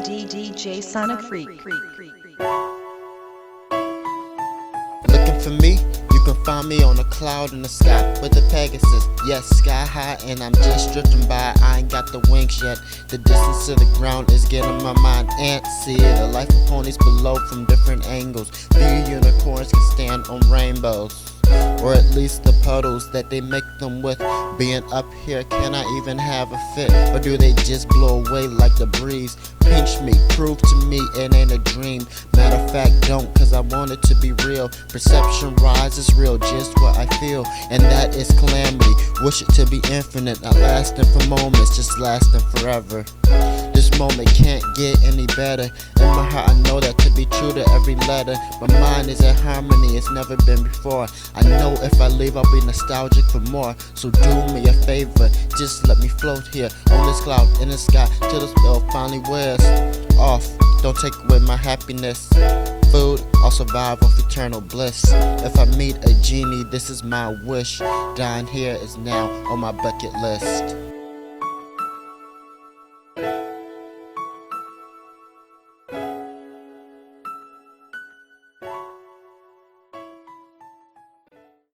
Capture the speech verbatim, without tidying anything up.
D D J Sonic Freak. Looking for me? You can find me on a cloud in the sky with the Pegasus. Yes, sky high, and I'm just drifting by. I ain't got the wings yet. The distance to the ground is getting my mind antsy. The life of ponies below from different angles. Few unicorns can stand on rainbows, or at least the puddles that they make them with. Being up here, can I even have a fit? Or do they just blow away like the breeze? Pinch me, prove to me it ain't a dream. Matter of fact, don't, cause I want it to be real. Perception rises real, just what I feel, and that is calamity. Wish it to be infinite, not lasting for moments, just lasting forever. This moment can't get any better. In my heart I know that to be true to every letter. My mind is in harmony, it's never been before. I know if I leave I'll be nostalgic for more. So do me a favor, just let me float here on this cloud in the sky till the spell finally wears off. Don't take away my happiness. Food, I'll survive off eternal bliss. If I meet a genie, this is my wish. Dying here is now on my bucket list.